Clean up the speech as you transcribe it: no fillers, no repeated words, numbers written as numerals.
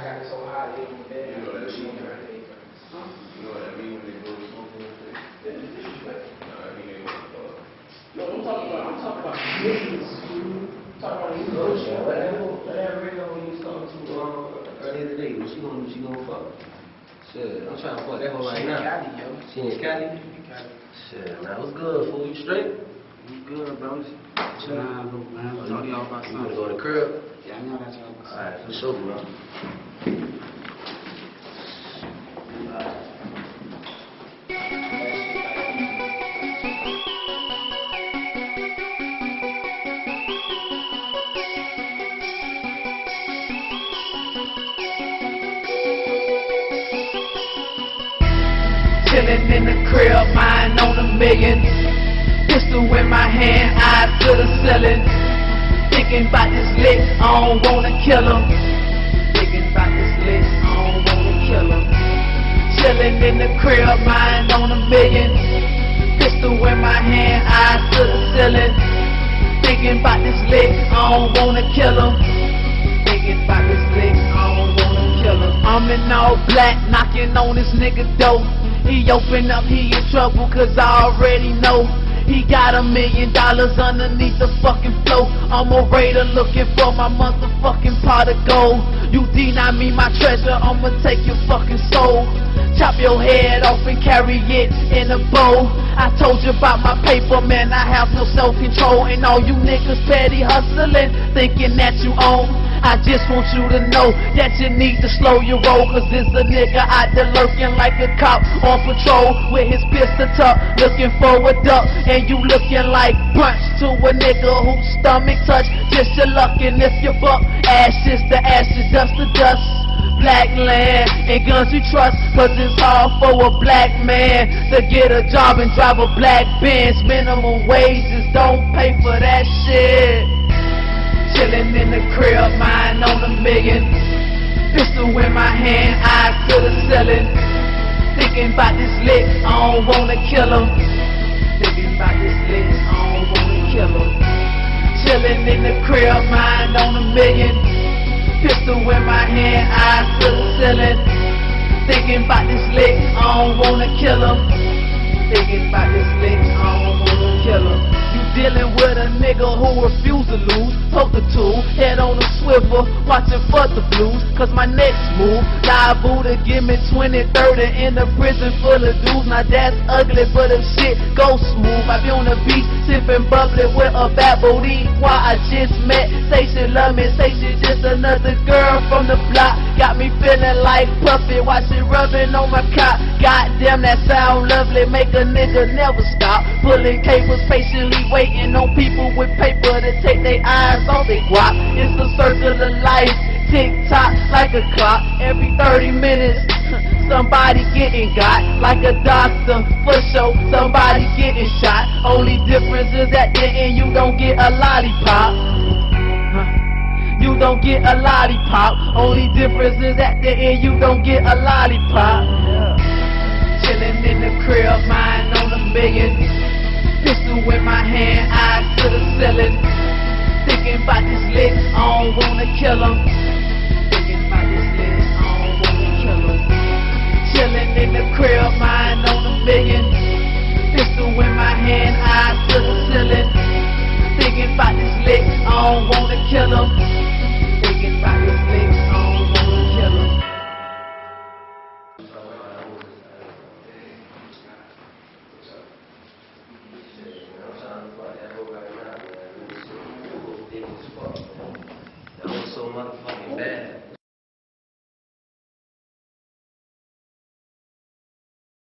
got it so high, they don't bed. You know what that mean? You know what that mean when they go to smoke on the stage? Nah, I mean they want to No, I'm talking about business. I'm talking about bullshit. Whatever it is when you talk to earlier today, what she gonna do? She gonna fuck. Shit, I'm trying to fuck that hoe right now. Cali, yo. She in Cali? Shit, man, what's good, fool? You straight? You good, bro? Chill out, man. Talk to y'all about You something. gonna go to the crib? Yeah, I know that's y'all. Alright, for sure, bro. Alright. Chillin' in the crib, mine on a million. Pistol in my hand, eyes to the ceiling. Thinking about this lick, I don't wanna kill him. Thinking about this lick, I don't wanna kill him. Chillin' in the crib, mine on a million. Pistol in my hand, eyes to the ceiling. Thinking about this lick, I don't wanna kill him. Thinking about this lick, I don't wanna kill him. I'm in all black, knocking on this nigga door. He open up, he in trouble, cause I already know he got $1 million underneath the fucking floor. I'm a raider looking for my motherfucking pot of gold. You deny me my treasure, I'ma take your fucking soul. Chop your head off and carry it in a bowl. I told you about my paper, man, I have no self-control. And all you niggas petty hustling, thinking that you own. I just want you to know that you need to slow your roll, cause there's a nigga out there lurking like a cop on patrol with his pistol tucked, looking for a duck. And you looking like brunch to a nigga whose stomach touch just your luck. And if you buck, ashes to ashes, dust to dust. Black land and guns you trust, cause it's hard for a black man to get a job and drive a black Benz. Minimum wages don't pay for that shit. Chillin' in the crib, mine on $1 million. Pistol in my hand, eyes to the ceiling. Thinking about this lick, I don't wanna kill him. Thinking about this lick, I don't wanna kill him. Chillin' in the crib, mine on $1 million. Pistol in my hand, eyes to the ceiling. Thinking about this lick, I don't wanna kill him. Thinking about this lick, I don't wanna kill him. You dealing with a nigga who refuse to lose. Poker tool, head on a swivel, watching for the blues. Cause my next move, liable to give me 20, 30 in a prison full of dudes. Now that's ugly, but if shit goes smooth, I be on the beach, sipping bubbly with a bad booty. Why I just met, say she love me, say she just another girl from the block. Got me feeling like Puffy, while she rubbing on my cock. Goddamn, that sound lovely, make a nigga never stop. Pulling cables, patiently waiting on people with paper to take their eyes off they guap. It's the circle of life, tick-tock like a clock. Every 30 minutes, somebody getting got. Like a doctor, for sure, somebody getting shot. Only difference is at the end you don't get a lollipop. You don't get a lollipop. Only difference is at the end you don't get a lollipop. Chillin' in the crib, mine on $1 million. Pistol in my hand, eyes to the ceiling. Thinking about this lick, I don't wanna kill him. Thinking about this lick, I don't wanna kill him. Chillin' in the crib, mine on $1 million. Pistol in my hand, eyes to the ceiling. Thinking about this lick, I don't wanna kill him. Thinking about this lick, I don't wanna kill him. That was so motherfucking bad.